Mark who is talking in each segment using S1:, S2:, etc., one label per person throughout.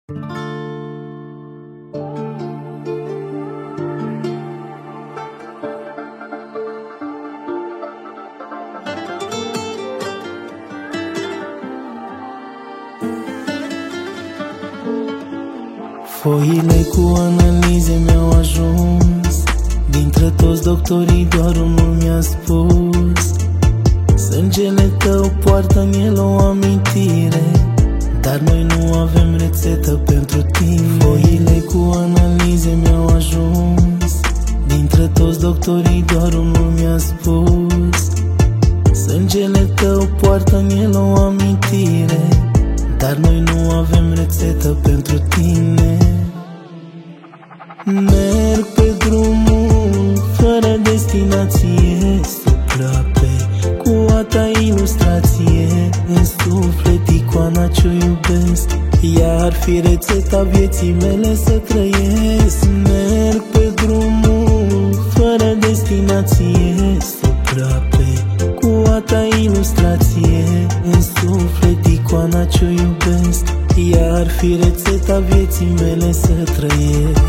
S1: Foile cu analize mi-au ajuns, dintre toți doctorii doar unul mi-a spus: sângele tău poartă în el o amintire, dar noi nu avem rețetă pentru tine. Foile cu analize mi-au ajuns, dintre toți doctorii doar unul mi-a spus: sângele tău poartă în el o amintire, dar noi nu avem rețetă pentru tine. Merg pe drumul fără destinație, suprape cu a ta ilustrație, în suflet icoana ce-o iubesc, ea ar fi rețeta vieții mele să trăiesc. Merg pe drumul fără destinație, suprape cu a ta ilustrație, în suflet icoana ce-o iubesc, ea ar fi rețeta vieții mele să trăiesc.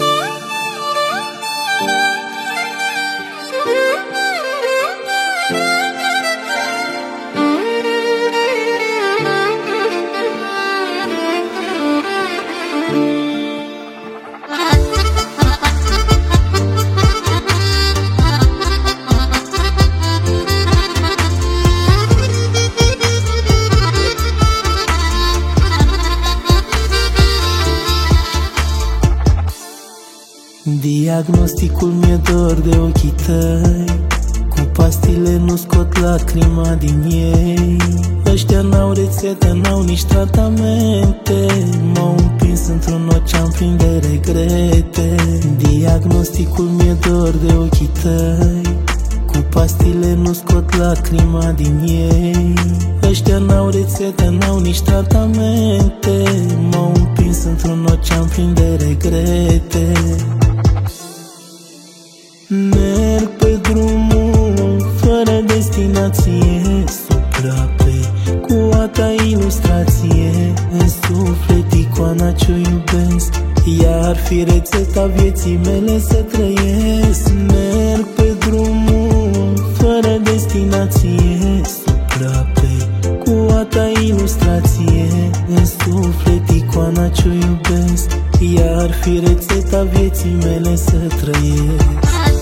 S1: Diagnosticul mi-e dor de ochii tăi, cu pastile nu scot lacrima din ei. Ăștia n-au rețete, n-au nici tratamente, m-au împins într-un ocean plin de regrete. Diagnosticul mi-e dor de ochii tăi, cu pastile nu scot lacrima din ei. Ăștia n-au rețete, n-au nici tratamente, m-au împins într-un ocean plin de regrete. Merg pe drumul fără destinație, suprape cu a ta ilustrație, în suflet icoana ce-o iubesc, ea ar fi rețeta vieții mele să trăiesc. Merg pe drumul fără destinație, suprape cu a ta ilustrație, în suflet icoana ce-o iubesc, ea ar fi rețeta vieții mele să trăiesc.